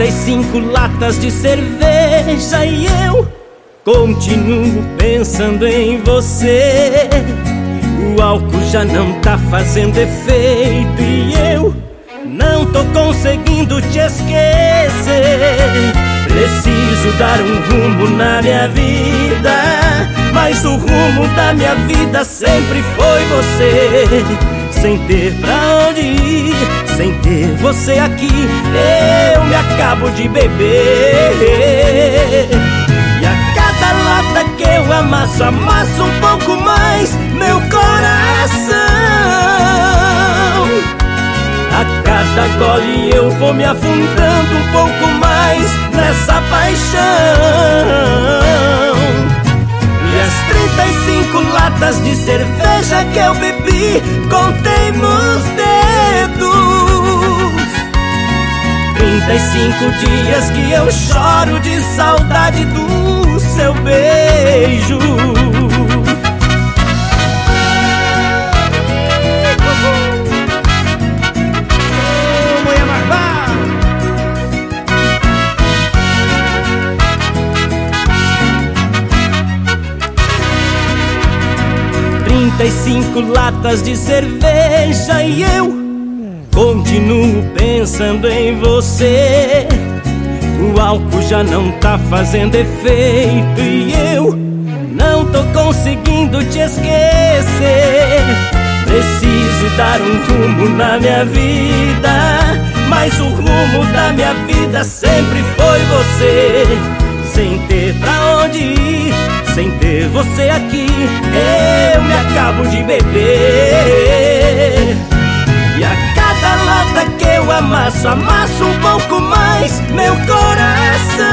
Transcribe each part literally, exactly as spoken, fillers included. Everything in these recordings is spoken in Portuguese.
trinta e cinco latas de cerveja e eu continuo pensando em você. O álcool já não tá fazendo efeito e eu não tô conseguindo te esquecer. Preciso dar um rumo na minha vida, mas o rumo da minha vida sempre foi você. Sem ter pra onde ir, sem ter você aqui, eu me acabo de beber. E a cada lata que eu amasso, amasso um pouco mais meu coração. A cada gole eu vou me afundando um pouco mais nessa paixão. E as trinta e cinco latas de cerveja que eu bebi, contei nos dedos. Trinta e cinco dias que eu choro de saudade do seu beijo. Trinta e cinco latas de cerveja e eu continuo pensando em você. O álcool já não tá fazendo efeito e eu não tô conseguindo te esquecer. Preciso dar um rumo na minha vida, mas o rumo da minha vida sempre foi você. Sem ter pra onde ir, sem ter você aqui, eu me acabo de beber. E a cada lata que eu amasso, amasso um pouco mais meu coração.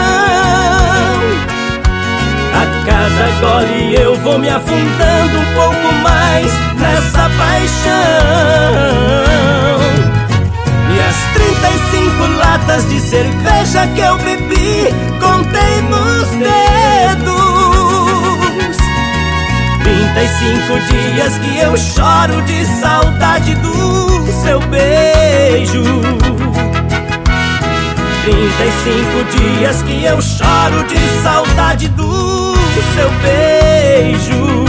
A cada gole eu vou me afundando um pouco mais nessa paixão. E as trinta e cinco latas de cerveja que eu bebi, contei nos dedos. Trinta e cinco dias que eu choro de saudade do seu beijo. Trinta e cinco dias que eu choro de saudade do seu beijo.